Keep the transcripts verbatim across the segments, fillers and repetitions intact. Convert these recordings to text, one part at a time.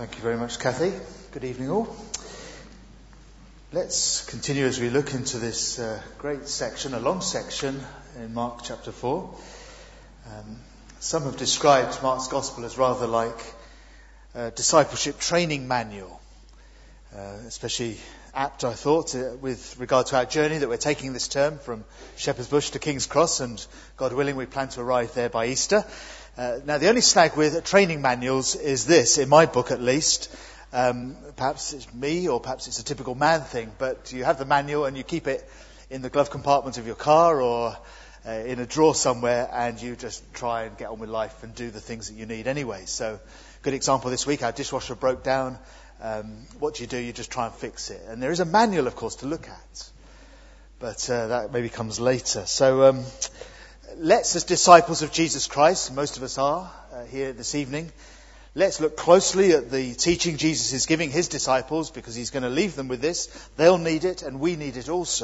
Thank you very much, Kathy. Good evening all. Let's continue as we look into this uh, great section, a long section in Mark chapter four. Um, some have described Mark's Gospel as rather like a discipleship training manual, uh, especially apt, I thought, uh, with regard to our journey that we're taking this term from Shepherd's Bush to King's Cross, and God willing we plan to arrive there by Easter. Uh, now, the only snag with training manuals is this, in my book at least. Um, perhaps it's me, or perhaps it's a typical man thing, but you have the manual and you keep it in the glove compartment of your car or uh, in a drawer somewhere, and you just try and get on with life and do the things that you need anyway. So, good example this week, our dishwasher broke down. Um, what do you do? You just try and fix it. And there is a manual, of course, to look at. But uh, that maybe comes later. So, um, let's, as disciples of Jesus Christ, most of us are uh, here this evening, let's look closely at the teaching Jesus is giving his disciples, because he's going to leave them with this. They'll need it, and we need it also.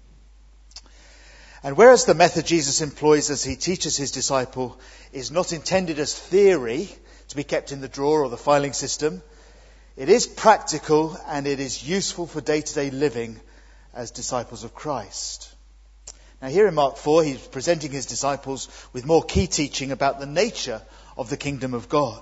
And whereas the method Jesus employs as he teaches his disciple is not intended as theory to be kept in the drawer or the filing system, it is practical and it is useful for day-to-day living as disciples of Christ. Now here in Mark four, he's presenting his disciples with more key teaching about the nature of the kingdom of God.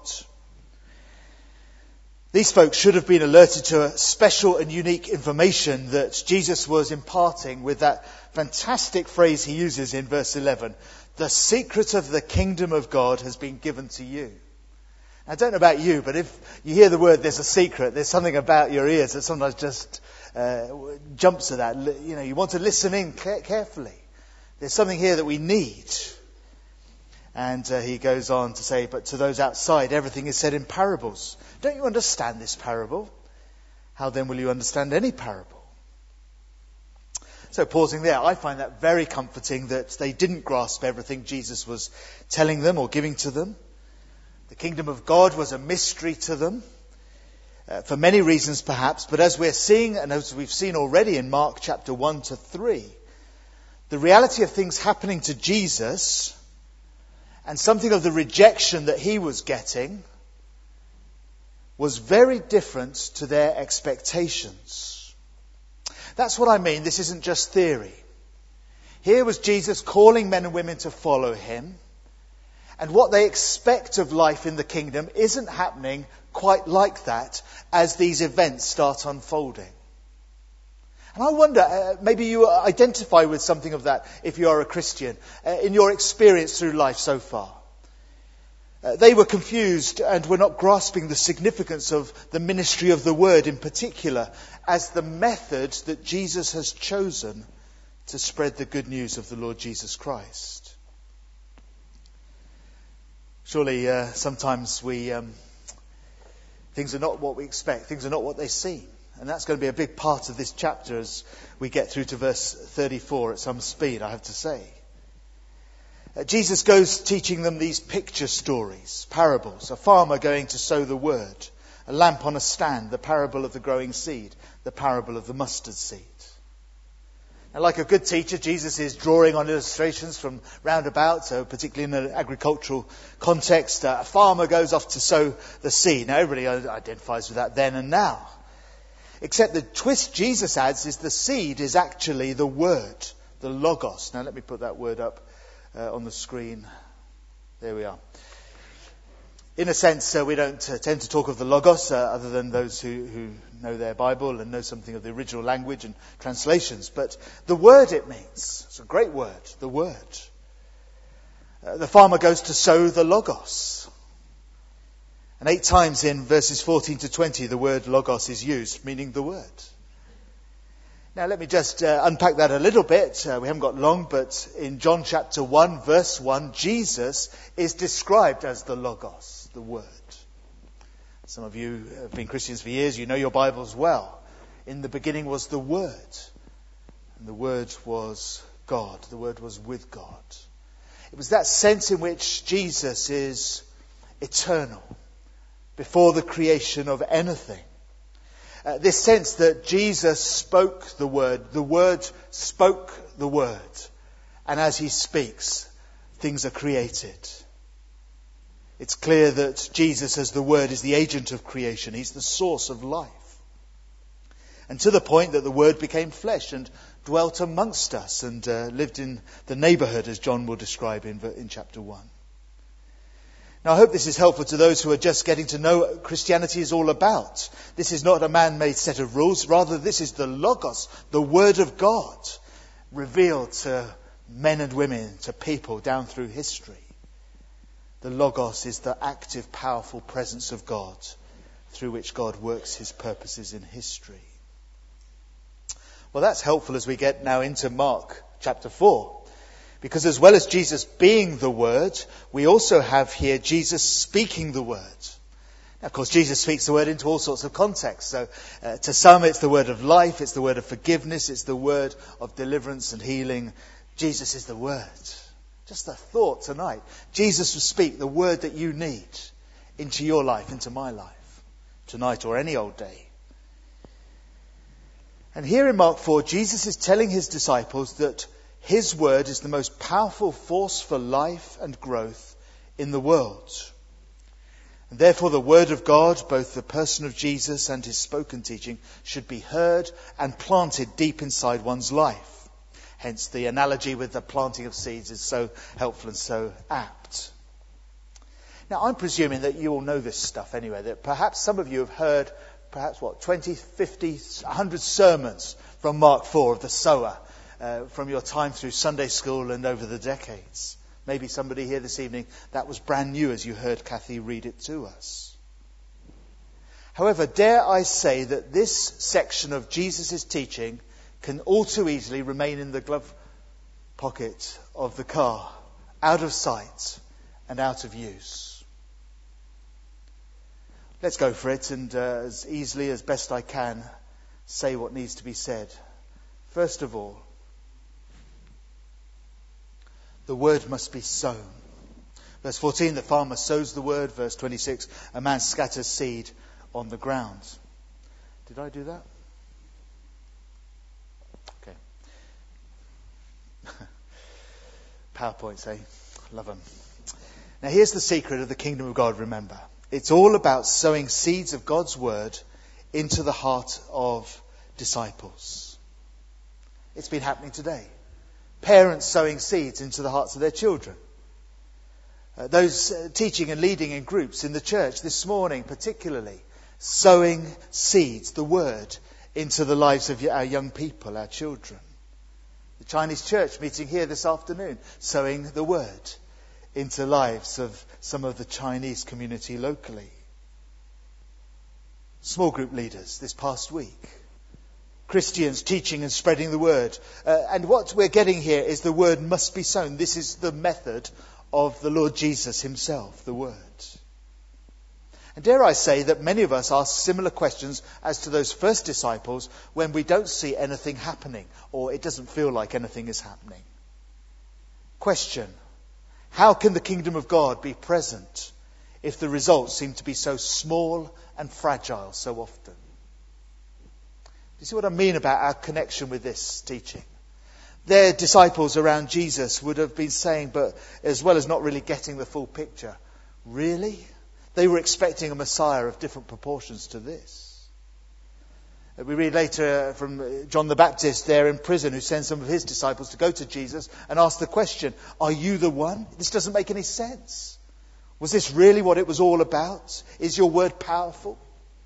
These folks should have been alerted to a special and unique information that Jesus was imparting with that fantastic phrase he uses in verse eleven. The secret of the kingdom of God has been given to you. I don't know about you, but if you hear the word there's a secret, there's something about your ears that sometimes just uh, jumps at that. You know, you want to listen in carefully. There's something here that we need. And uh, he goes on to say, but to those outside, everything is said in parables. Don't you understand this parable? How then will you understand any parable? So pausing there, I find that very comforting that they didn't grasp everything Jesus was telling them or giving to them. The kingdom of God was a mystery to them, uh, for many reasons perhaps, but as we're seeing, and as we've seen already in Mark chapter one to three, the reality of things happening to Jesus and something of the rejection that he was getting was very different to their expectations. That's what I mean. This isn't just theory. Here was Jesus calling men and women to follow him. And what they expect of life in the kingdom isn't happening quite like that as these events start unfolding. And I wonder, uh, maybe you identify with something of that if you are a Christian, uh, in your experience through life so far. Uh, they were confused and were not grasping the significance of the ministry of the word in particular as the method that Jesus has chosen to spread the good news of the Lord Jesus Christ. Surely uh, sometimes we um, things are not what we expect. Things are not what they seem. And that's going to be a big part of this chapter as we get through to verse thirty-four at some speed, I have to say. Uh, Jesus goes teaching them these picture stories, parables. A farmer going to sow the word. A lamp on a stand, the parable of the growing seed. The parable of the mustard seed. And like a good teacher, Jesus is drawing on illustrations from roundabout, so particularly in an agricultural context. Uh, a farmer goes off to sow the seed. Now everybody identifies with that then and now. Except the twist Jesus adds is the seed is actually the word, the logos. Now let me put that word up uh, on the screen. There we are. In a sense, uh, we don't uh, tend to talk of the logos, uh, other than those who, who know their Bible and know something of the original language and translations. But the word it means. It's a great word, the word. Uh, the farmer goes to sow the logos. And eight times in verses fourteen to twenty, the word logos is used, meaning the word. Now let me just uh, unpack that a little bit. Uh, we haven't got long, but in John chapter one, verse one, Jesus is described as the logos, the word. Some of you have been Christians for years, you know your Bibles well. In the beginning was the Word, and the Word was God. The Word was with God. It was that sense in which Jesus is eternal, before the creation of anything. Uh, this sense that Jesus spoke the Word, the Word spoke the Word, and as he speaks, things are created. It's clear that Jesus as the Word is the agent of creation. He's the source of life. And to the point that the Word became flesh and dwelt amongst us and uh, lived in the neighbourhood, as John will describe in, in chapter one. Now, I hope this is helpful to those who are just getting to know what Christianity is all about. This is not a man-made set of rules. Rather, this is the Logos, the Word of God, revealed to men and women, to people down through history. The Logos is the active, powerful presence of God through which God works his purposes in history. Well, that's helpful as we get now into Mark chapter four. Because as well as Jesus being the Word, we also have here Jesus speaking the Word. Now, of course, Jesus speaks the Word into all sorts of contexts. So uh, to some it's the word of life, it's the word of forgiveness, it's the word of deliverance and healing. Jesus is the Word. Just a thought tonight. Jesus will speak the word that you need into your life, into my life, tonight or any old day. And here in Mark four, Jesus is telling his disciples that his word is the most powerful force for life and growth in the world. And therefore the word of God, both the person of Jesus and his spoken teaching, should be heard and planted deep inside one's life. Hence the analogy with the planting of seeds is so helpful and so apt. Now I'm presuming that you all know this stuff anyway, that perhaps some of you have heard perhaps what, twenty, fifty, one hundred sermons from Mark four of the sower. Uh, from your time through Sunday school and over the decades. Maybe somebody here this evening, that was brand new as you heard Kathy read it to us. However, dare I say that this section of Jesus' teaching can all too easily remain in the glove pocket of the car, out of sight and out of use. Let's go for it and uh, as easily as best I can say what needs to be said. First of all, the word must be sown. Verse fourteen, the farmer sows the word. Verse twenty-six, a man scatters seed on the ground. Did I do that? Okay. PowerPoints, eh? Love them. Now here's the secret of the kingdom of God, remember. It's all about sowing seeds of God's word into the heart of disciples. It's been happening today. Parents sowing seeds into the hearts of their children. Uh, those uh, teaching and leading in groups in the church this morning particularly, sowing seeds, the word, into the lives of our young people, our children. The Chinese church meeting here this afternoon, sowing the word into lives of some of the Chinese community locally. Small group leaders this past week. Christians teaching and spreading the word. Uh, and what we're getting here is the word must be sown. This is the method of the Lord Jesus himself, the word. And dare I say that many of us ask similar questions as to those first disciples when we don't see anything happening or it doesn't feel like anything is happening. Question: how can the kingdom of God be present if the results seem to be so small and fragile so often? You see what I mean about our connection with this teaching? Their disciples around Jesus would have been saying, but as well as not really getting the full picture, really? They were expecting a Messiah of different proportions to this. We read later from John the Baptist there in prison, who sends some of his disciples to go to Jesus and ask the question, are you the one? This doesn't make any sense. Was this really what it was all about? Is your word powerful?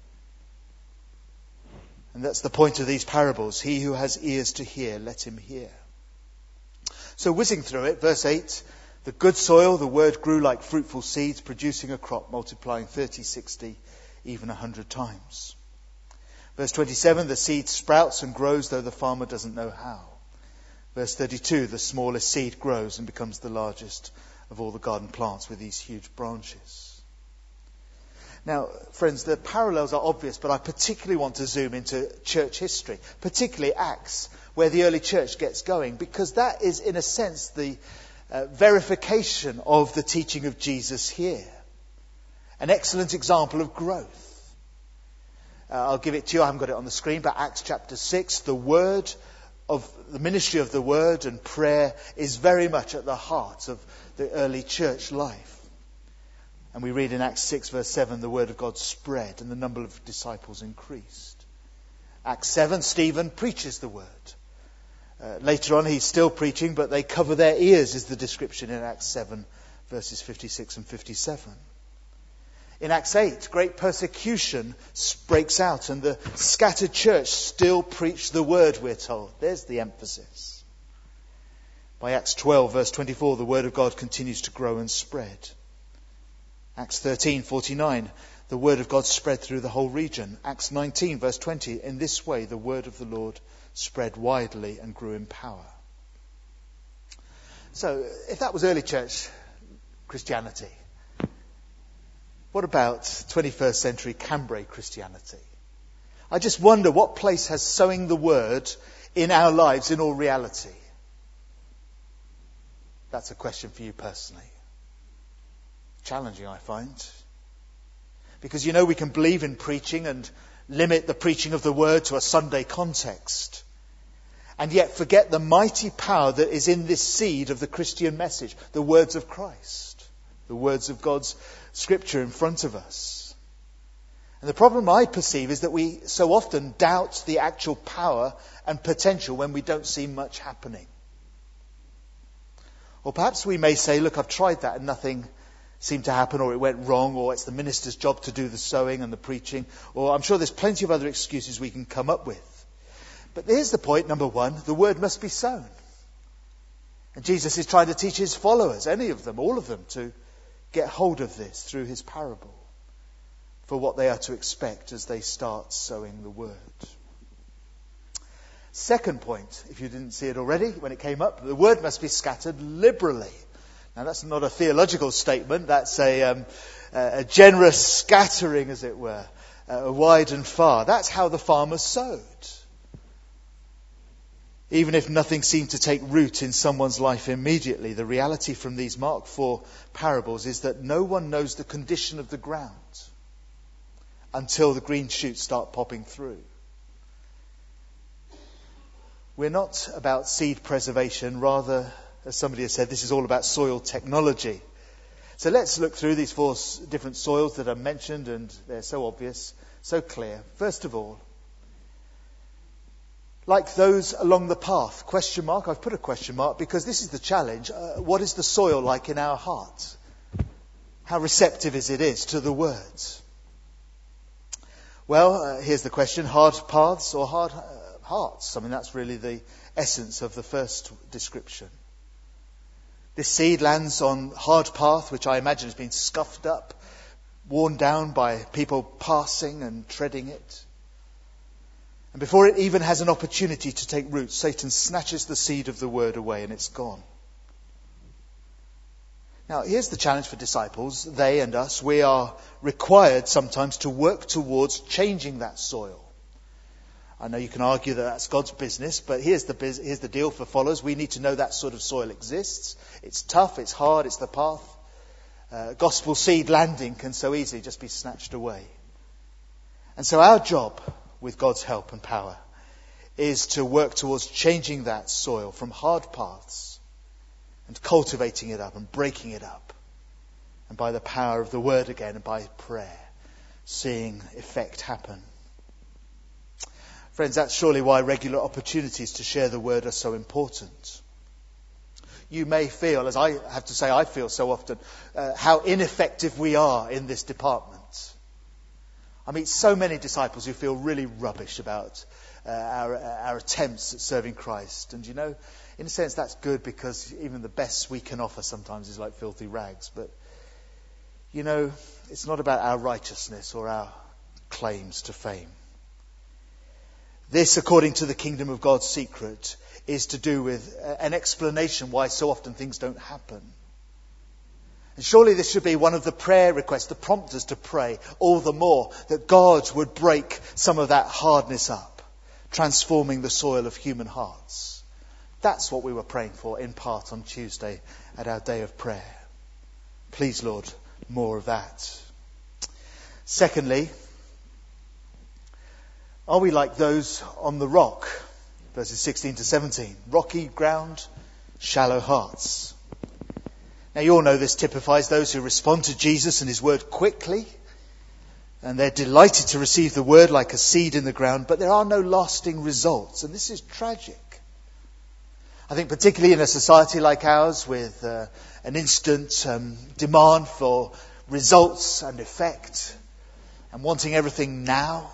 And that's the point of these parables. He who has ears to hear, let him hear. So whizzing through it, verse eight, the good soil, the word grew like fruitful seeds, producing a crop, multiplying thirty, sixty, even a hundred times. Verse twenty-seven, the seed sprouts and grows, though the farmer doesn't know how. Verse thirty-two, the smallest seed grows and becomes the largest of all the garden plants with these huge branches. Now, friends, the parallels are obvious, but I particularly want to zoom into church history, particularly Acts, where the early church gets going, because that is, in a sense, the uh, verification of the teaching of Jesus here. An excellent example of growth. Uh, I'll give it to you, I haven't got it on the screen, but Acts chapter six, the word of the ministry of the word and prayer is very much at the heart of the early church life. And we read in Acts six verse seven, the word of God spread and the number of disciples increased. Acts seven, Stephen preaches the word. Uh, later on he's still preaching, but they cover their ears is the description in Acts seven verses fifty-six and fifty-seven. In Acts eight, great persecution breaks out and the scattered church still preach the word, we're told. There's the emphasis. By Acts twelve verse twenty-four, the word of God continues to grow and spread. Acts thirteen forty-nine, the word of God spread through the whole region. Acts nineteen verse twenty, in this way the word of the Lord spread widely and grew in power. So, if that was early church Christianity, what about twenty-first century Cambrai Christianity? I just wonder what place has sowing the word in our lives in all reality? That's a question for you personally. Challenging, I find. Because you know we can believe in preaching and limit the preaching of the word to a Sunday context, and yet forget the mighty power that is in this seed of the Christian message, the words of Christ, the words of God's Scripture in front of us. And the problem I perceive is that we so often doubt the actual power and potential when we don't see much happening. Or perhaps we may say, look, I've tried that and nothing seemed to happen, or it went wrong, or it's the minister's job to do the sowing and the preaching, or I'm sure there's plenty of other excuses we can come up with. But here's the point, number one, the word must be sown. And Jesus is trying to teach his followers, any of them, all of them, to get hold of this through his parable for what they are to expect as they start sowing the word. Second point, if you didn't see it already when it came up, the word must be scattered liberally. Now that's not a theological statement, that's a, um, a generous scattering, as it were, uh, wide and far. That's how the farmer sowed. Even if nothing seemed to take root in someone's life immediately, the reality from these Mark four parables is that no one knows the condition of the ground until the green shoots start popping through. We're not about seed preservation, rather, as somebody has said, this is all about soil technology. So let's look through these four different soils that are mentioned, and they're so obvious, so clear. First of all, like those along the path, question mark, I've put a question mark because this is the challenge. Uh, what is the soil like in our heart? How receptive is it is to the words? Well, uh, here's the question, hard paths or hard uh, hearts? I mean, that's really the essence of the first description. This seed lands on hard path, which I imagine has been scuffed up, worn down by people passing and treading it. And before it even has an opportunity to take root, Satan snatches the seed of the word away and it's gone. Now, here's the challenge for disciples, they and us. We are required sometimes to work towards changing that soil. I know you can argue that that's God's business, but here's the biz- here's the deal for followers. We need to know that sort of soil exists. It's tough, it's hard, it's the path. Uh, gospel seed landing can so easily just be snatched away. And so our job, with God's help and power, is to work towards changing that soil from hard paths and cultivating it up and breaking it up. And by the power of the word again and by prayer, seeing effect happen. Friends, that's surely why regular opportunities to share the word are so important. You may feel, as I have to say I feel so often, uh, how ineffective we are in this department. I meet so many disciples who feel really rubbish about uh, our, our attempts at serving Christ. And you know, in a sense that's good because even the best we can offer sometimes is like filthy rags. But, you know, it's not about our righteousness or our claims to fame. This, according to the kingdom of God's secret, is to do with an explanation why so often things don't happen. And surely this should be one of the prayer requests, the prompters to pray all the more, that God would break some of that hardness up, transforming the soil of human hearts. That's what we were praying for in part on Tuesday at our day of prayer. Please, Lord, more of that. Secondly, are we like those on the rock? Verses sixteen to seventeen. Rocky ground, shallow hearts. Now you all know this typifies those who respond to Jesus and his word quickly, and they're delighted to receive the word like a seed in the ground, but there are no lasting results, and this is tragic. I think particularly in a society like ours with uh, an instant um, demand for results and effect and wanting everything now,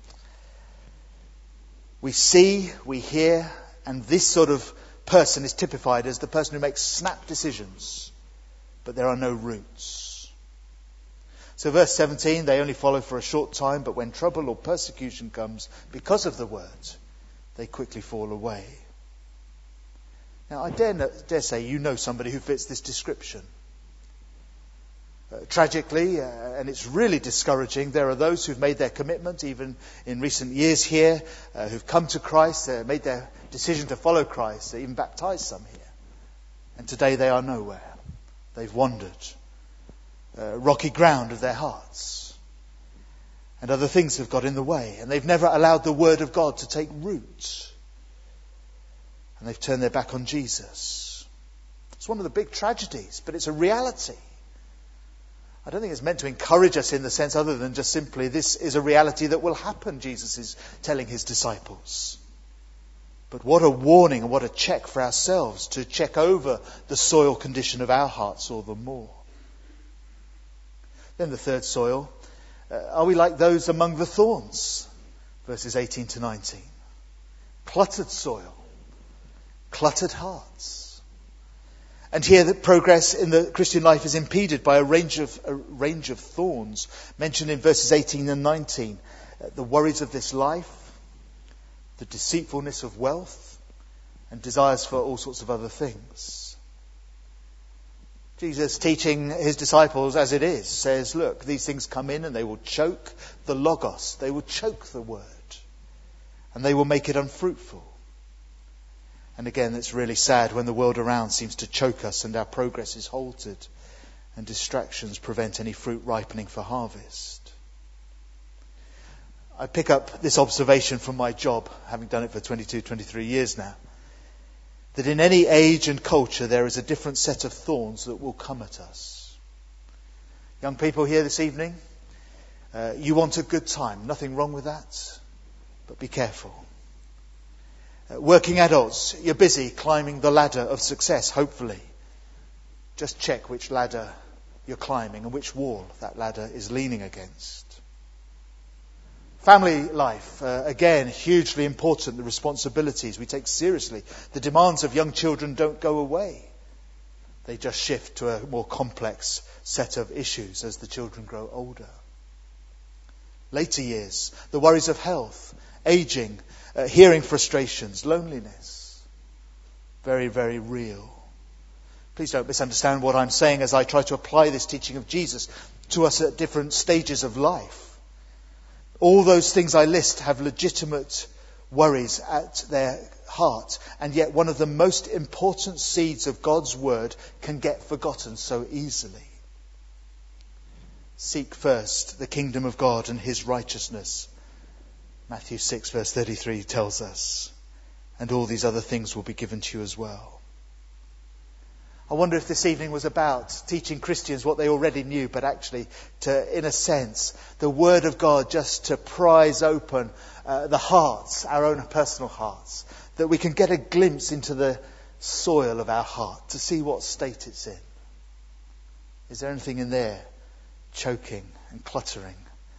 we see, we hear, and this sort of person is typified as the person who makes snap decisions, but there are no roots. So verse seventeen, they only follow for a short time, but when trouble or persecution comes because of the word, they quickly fall away. Now I dare, dare say you know somebody who fits this description. Uh, tragically, uh, and it's really discouraging, there are those who've made their commitment, even in recent years here, uh, who've come to Christ, uh, made their decision to follow Christ, they even baptized some here. And today they are nowhere. They've wandered. Uh, rocky ground of their hearts. And other things have got in the way. And they've never allowed the word of God to take root. And they've turned their back on Jesus. It's one of the big tragedies, but it's a reality. I don't think it's meant to encourage us in the sense other than just simply this is a reality that will happen, Jesus is telling his disciples. But what a warning and what a check for ourselves to check over the soil condition of our hearts all the more. Then the third soil, uh, are we like those among the thorns? Verses eighteen to nineteen. Cluttered soil, cluttered hearts. And here the progress in the Christian life is impeded by a range of a range of thorns mentioned in verses eighteen and nineteen. Uh, the worries of this life, the deceitfulness of wealth, and desires for all sorts of other things. Jesus, teaching his disciples as it is, says, look, these things come in and they will choke the logos. They will choke the word. And they will make it unfruitful. And again, it's really sad when the world around seems to choke us and our progress is halted and distractions prevent any fruit ripening for harvest. I pick up this observation from my job, having done it for twenty-two, twenty-three years now, that in any age and culture there is a different set of thorns that will come at us. Young people here this evening, uh, you want a good time. Nothing wrong with that, but be careful. Uh, working adults, you're busy climbing the ladder of success, hopefully. Just check which ladder you're climbing and which wall that ladder is leaning against. Family life, uh, again, hugely important. The responsibilities we take seriously. The demands of young children don't go away. They just shift to a more complex set of issues as the children grow older. Later years, the worries of health, aging, uh, hearing frustrations, loneliness. Very, very real. Please don't misunderstand what I'm saying as I try to apply this teaching of Jesus to us at different stages of life. All those things I list have legitimate worries at their heart, and yet one of the most important seeds of God's word can get forgotten so easily. Seek first the kingdom of God and his righteousness. Matthew six verse thirty-three tells us, and all these other things will be given to you as well. I wonder if this evening was about teaching Christians what they already knew, but actually to, in a sense, the Word of God just to prise open uh, the hearts, our own personal hearts, that we can get a glimpse into the soil of our heart to see what state it's in. Is there anything in there choking and cluttering?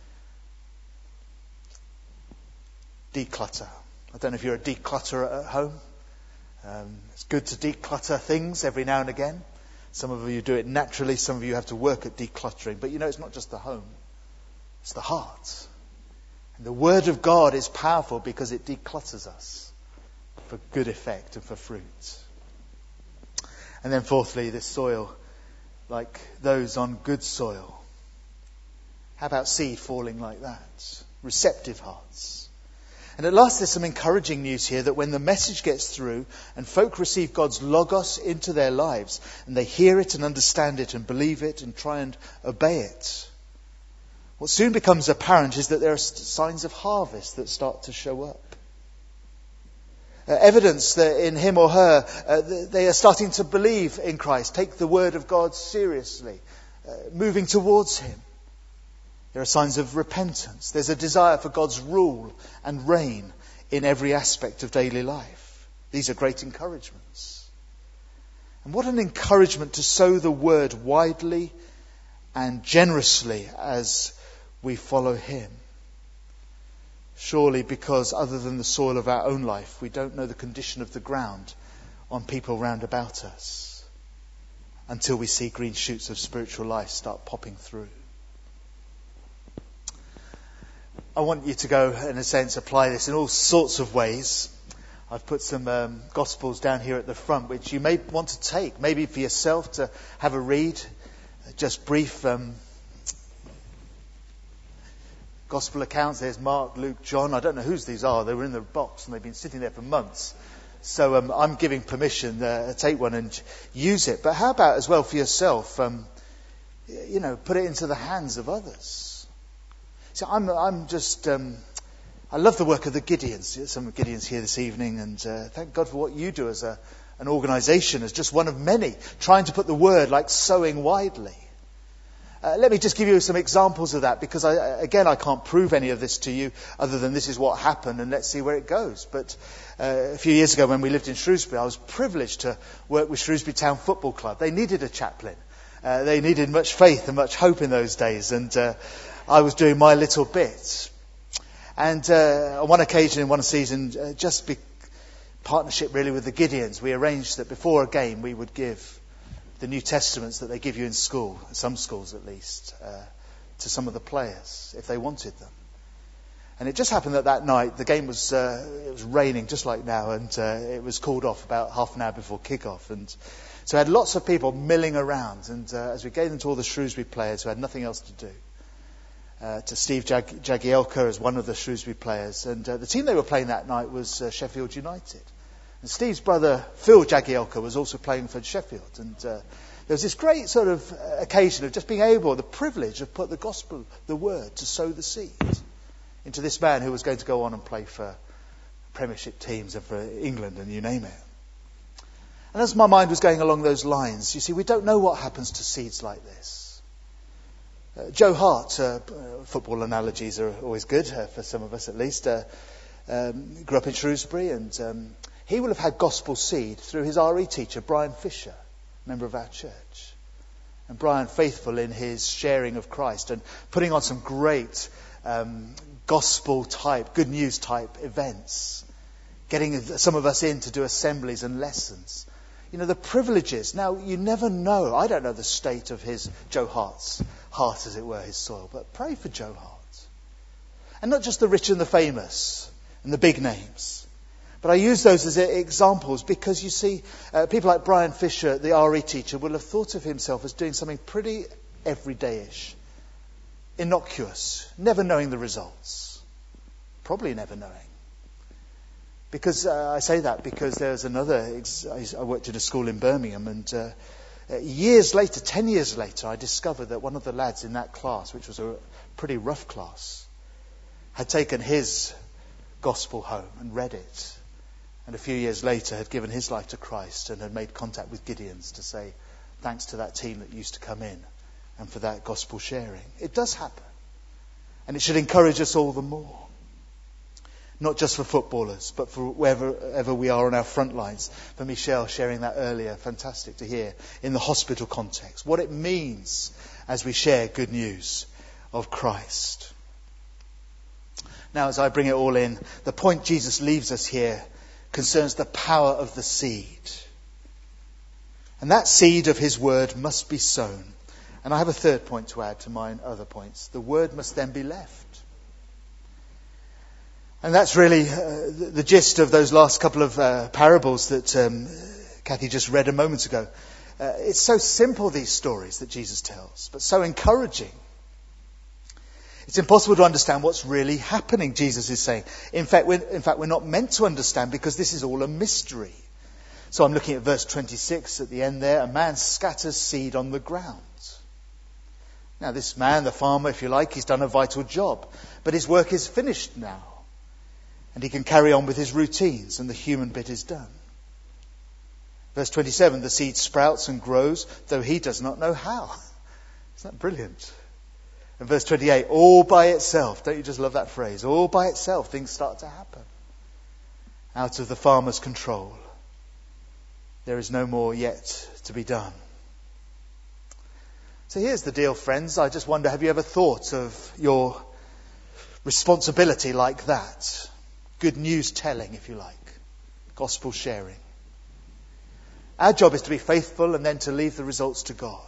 Declutter. I don't know if you're a declutterer at home. Um, it's good to declutter things every now and again. Some of you do it naturally. Some of you have to work at decluttering. But you know, it's not just the home. It's the heart. And the Word of God is powerful because it declutters us for good effect and for fruit. And then fourthly, this soil, like those on good soil. How about seed falling like that? Receptive hearts. And at last there's some encouraging news here that when the message gets through and folk receive God's logos into their lives and they hear it and understand it and believe it and try and obey it, what soon becomes apparent is that there are signs of harvest that start to show up. Uh, evidence that in him or her, uh, they are starting to believe in Christ, take the word of God seriously, uh, moving towards him. There are signs of repentance. There's a desire for God's rule and reign in every aspect of daily life. These are great encouragements. And what an encouragement to sow the word widely and generously as we follow him. Surely because other than the soil of our own life, we don't know the condition of the ground on people round about us until we see green shoots of spiritual life start popping through. I want you to go, in a sense, apply this in all sorts of ways. I've put some um, Gospels down here at the front, which you may want to take, maybe for yourself to have a read, just brief um, Gospel accounts. There's Mark, Luke, John. I don't know whose these are. They were in the box and they've been sitting there for months. So um, I'm giving permission uh, to take one and use it. But how about as well for yourself, um, you know, put it into the hands of others. So I'm, I'm just, um, I love the work of the Gideons. Some Gideons here this evening, and uh, thank God for what you do as a, an organisation, as just one of many, trying to put the word like sowing widely. Uh, let me just give you some examples of that, because I, again, I can't prove any of this to you other than this is what happened, and let's see where it goes. But uh, a few years ago when we lived in Shrewsbury, I was privileged to work with Shrewsbury Town Football Club. They needed a chaplain. Uh, they needed much faith and much hope in those days, and uh, I was doing my little bit. And uh, on one occasion in one season, uh, just be partnership really with the Gideons, we arranged that before a game we would give the New Testaments that they give you in school, some schools at least, uh, to some of the players if they wanted them. And it just happened that that night the game was uh, it was raining just like now, and uh, it was called off about half an hour before kick-off. And so I had lots of people milling around, and uh, as we gave them to all the Shrewsbury players who had nothing else to do, uh, to Steve Jag- Jagielka as one of the Shrewsbury players, and uh, the team they were playing that night was uh, Sheffield United. And Steve's brother, Phil Jagielka, was also playing for Sheffield. And uh, there was this great sort of uh, occasion of just being able, the privilege of put the gospel, the word, to sow the seed into this man who was going to go on and play for Premiership teams and for England and you name it. And as my mind was going along those lines, you see, we don't know what happens to seeds like this. Uh, Joe Hart, uh, football analogies are always good, uh, for some of us at least, uh, um, grew up in Shrewsbury, and um, he will have had gospel seed through his R E teacher, Brian Fisher, member of our church. And Brian, faithful in his sharing of Christ and putting on some great um, gospel type, good news type events, getting some of us in to do assemblies and lessons. You know, the privileges. Now, you never know. I don't know the state of his, Joe Hart's heart, as it were, his soil, but pray for Joe Hart. And not just the rich and the famous and the big names. But I use those as examples because, you see, uh, people like Brian Fisher, the R E teacher, will have thought of himself as doing something pretty everyday-ish, innocuous, never knowing the results. Probably never knowing. Because uh, I say that because there's another, ex- I worked at a school in Birmingham, and uh, uh, years later, ten years later, I discovered that one of the lads in that class, which was a pretty rough class, had taken his gospel home and read it. And a few years later had given his life to Christ and had made contact with Gideons to say thanks to that team that used to come in and for that gospel sharing. It does happen. And it should encourage us all the more. Not just for footballers, but for wherever we are on our front lines. For Michelle sharing that earlier, fantastic to hear, in the hospital context. What it means as we share good news of Christ. Now, as I bring it all in, the point Jesus leaves us here concerns the power of the seed. And that seed of his word must be sown. And I have a third point to add to my other points. The word must then be left. And that's really uh, the, the gist of those last couple of uh, parables that um, Kathy just read a moment ago. Uh, it's so simple, these stories that Jesus tells, but so encouraging. It's impossible to understand what's really happening, Jesus is saying. In fact, we're, in fact, we're not meant to understand because this is all a mystery. So I'm looking at verse twenty-six at the end there. A man scatters seed on the ground. Now this man, the farmer, if you like, he's done a vital job. But his work is finished now. And he can carry on with his routines, and the human bit is done. Verse twenty-seven, the seed sprouts and grows, though he does not know how. Isn't that brilliant? And verse twenty-eight, all by itself, don't you just love that phrase? All by itself, things start to happen. Out of the farmer's control. There is no more yet to be done. So here's the deal, friends. I just wonder, have you ever thought of your responsibility like that? Good news telling, if you like. Gospel sharing. Our job is to be faithful and then to leave the results to God.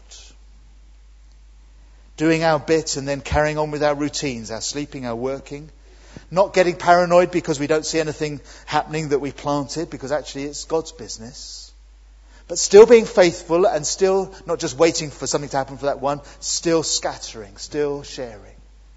Doing our bit and then carrying on with our routines, our sleeping, our working. Not getting paranoid because we don't see anything happening that we planted, because actually it's God's business. But still being faithful and still not just waiting for something to happen for that one, still scattering, still sharing.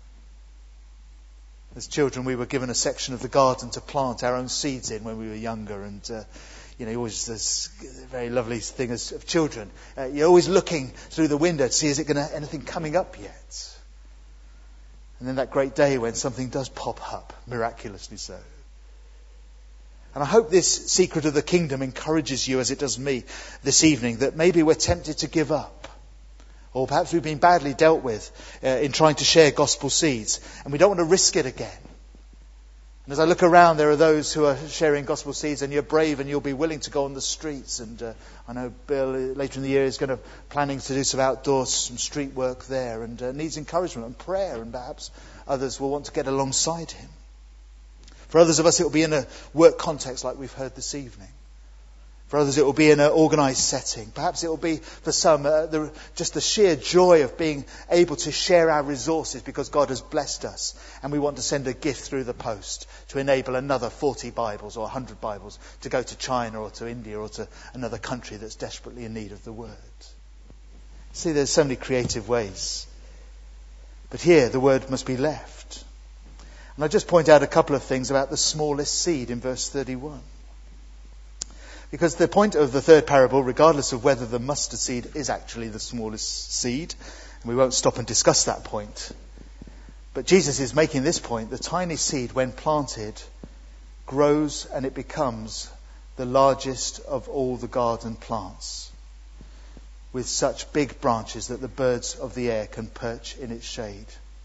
As children, we were given a section of the garden to plant our own seeds in when we were younger, and uh, you know, always this very lovely thing as of children. Uh, you're always looking through the window to see, is it going to anything coming up yet? And then that great day when something does pop up, miraculously so. And I hope this secret of the kingdom encourages you, as it does me this evening, that maybe we're tempted to give up. Or perhaps we've been badly dealt with uh, in trying to share gospel seeds, and we don't want to risk it again. And as I look around, there are those who are sharing gospel seeds, and you're brave and you'll be willing to go on the streets. And uh, I know Bill uh, later in the year is going to planning to do some outdoors, some street work there, and uh, needs encouragement and prayer, and perhaps others will want to get alongside him. For others of us, it will be in a work context like we've heard this evening. For others, it will be in an organised setting. Perhaps it will be, for some, uh, the, just the sheer joy of being able to share our resources because God has blessed us. And we want to send a gift through the post to enable another forty Bibles or one hundred Bibles to go to China or to India or to another country that's desperately in need of the word. See, there's so many creative ways. But here, the word must be left. And I just point out a couple of things about the smallest seed in verse thirty-one. Because the point of the third parable, regardless of whether the mustard seed is actually the smallest seed, and we won't stop and discuss that point, but Jesus is making this point: the tiny seed, when planted, grows and it becomes the largest of all the garden plants, with such big branches that the birds of the air can perch in its shade.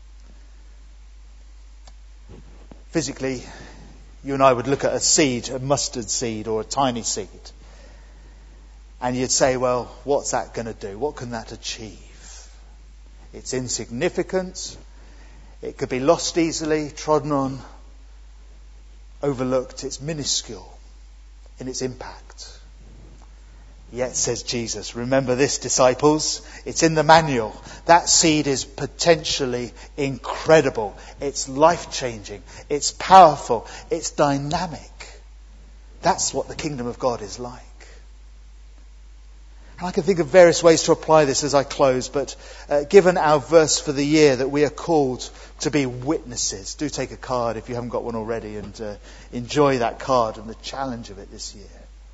Physically, you and I would look at a seed, a mustard seed or a tiny seed, and you'd say, well, what's that going to do? What can that achieve? It's insignificant. It could be lost easily, trodden on, overlooked. It's minuscule in its impact. Yet, says Jesus, remember this, disciples, it's in the manual. That seed is potentially incredible. It's life-changing. It's powerful. It's dynamic. That's what the kingdom of God is like. And I can think of various ways to apply this as I close, but uh, given our verse for the year that we are called to be witnesses, do take a card if you haven't got one already, and uh, enjoy that card and the challenge of it this year.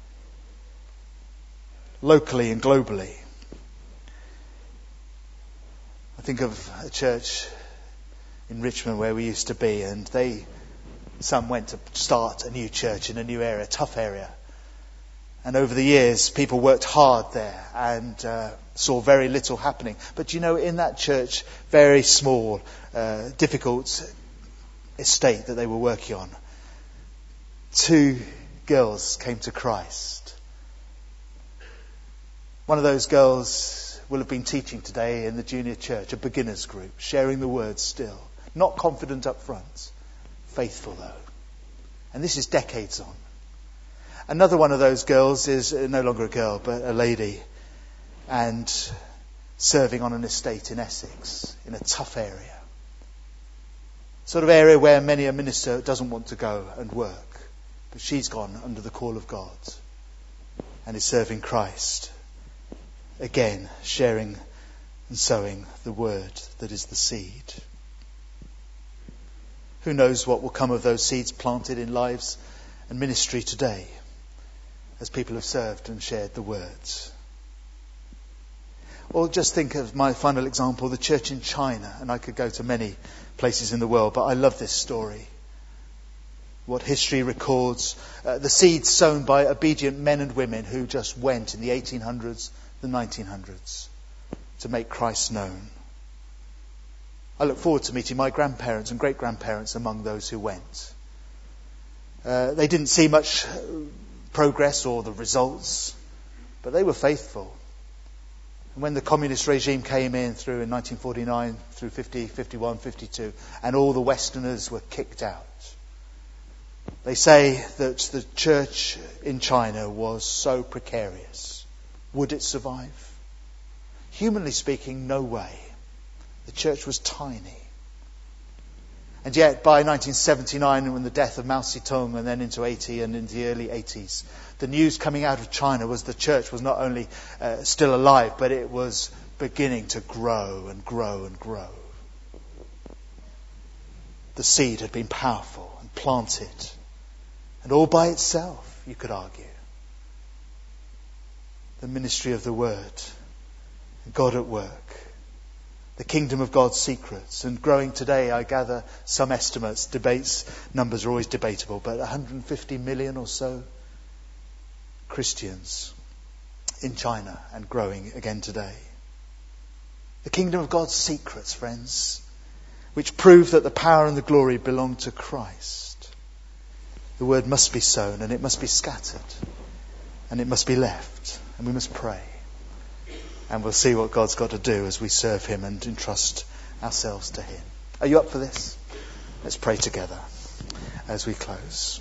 Locally and globally. I think of a church in Richmond where we used to be, and they, some went to start a new church in a new area, a tough area. And over the years, people worked hard there and uh, saw very little happening. But you know, in that church, very small, uh, difficult estate that they were working on, two girls came to Christ. One of those girls will have been teaching today in the junior church, a beginners group, sharing the word still. Not confident up front, faithful though. And this is decades on. Another one of those girls is no longer a girl, but a lady, and serving on an estate in Essex, in a tough area. Sort of area where many a minister doesn't want to go and work. But she's gone under the call of God and is serving Christ. Again, sharing and sowing the word that is the seed. Who knows what will come of those seeds planted in lives and ministry today as people have served and shared the words. Or just think of my final example, the church in China. And I could go to many places in the world, but I love this story. what history records, uh, the seeds sown by obedient men and women who just went in the eighteen hundreds, the nineteen hundreds, to make Christ known. I look forward to meeting my grandparents and great-grandparents among those who went. Uh, they didn't see much progress or the results, but they were faithful. And when the communist regime came in through in nineteen forty-nine, through fifty, fifty-one, fifty-two, and all the Westerners were kicked out, they say that the church in China was so precarious. Would it survive? Humanly speaking, no way. The church was tiny. And yet, by nineteen seventy-nine, when the death of Mao Zedong, and then into eighty and into the early eighties, the news coming out of China was the church was not only uh, still alive, but it was beginning to grow and grow and grow. The seed had been powerful and planted, and all by itself, you could argue. The ministry of the Word, God at work. The kingdom of God's secrets, and growing today, I gather some estimates, debates, numbers are always debatable, but one hundred fifty million or so Christians in China, and growing again today. The kingdom of God's secrets, friends, which prove that the power and the glory belong to Christ. The word must be sown, and it must be scattered, and it must be left, and we must pray. And we'll see what God's got to do as we serve him and entrust ourselves to him. Are you up for this? Let's pray together as we close.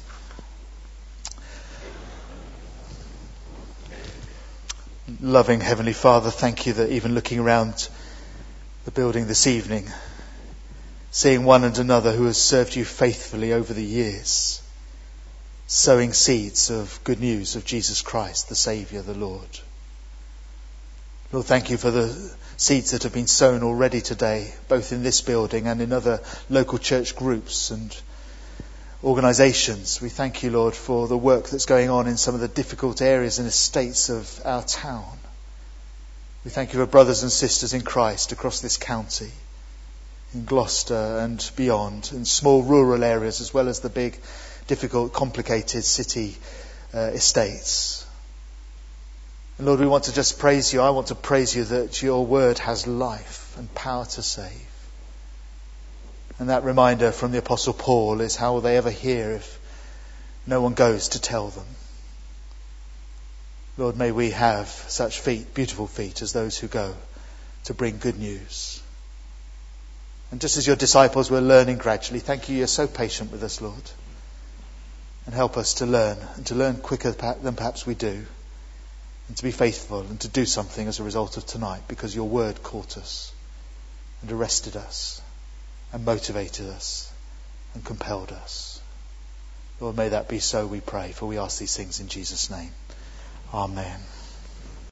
Loving Heavenly Father, thank you that even looking around the building this evening, seeing one and another who has served you faithfully over the years, sowing seeds of good news of Jesus Christ, the Saviour, the Lord. Lord, thank you for the seeds that have been sown already today, both in this building and in other local church groups and organisations. We thank you, Lord, for the work that's going on in some of the difficult areas and estates of our town. We thank you for brothers and sisters in Christ across this county, in Gloucester and beyond, in small rural areas as well as the big, difficult, complicated city uh, estates. And Lord, we want to just praise you. I want to praise you that your word has life and power to save. And that reminder from the Apostle Paul is, how will they ever hear if no one goes to tell them? Lord, may we have such feet, beautiful feet, as those who go to bring good news. And just as your disciples were learning gradually, thank you, you're so patient with us, Lord. And help us to learn, and to learn quicker than perhaps we do. And to be faithful and to do something as a result of tonight, because your word caught us and arrested us and motivated us and compelled us. Lord, may that be so, we pray, for we ask these things in Jesus' name. Amen.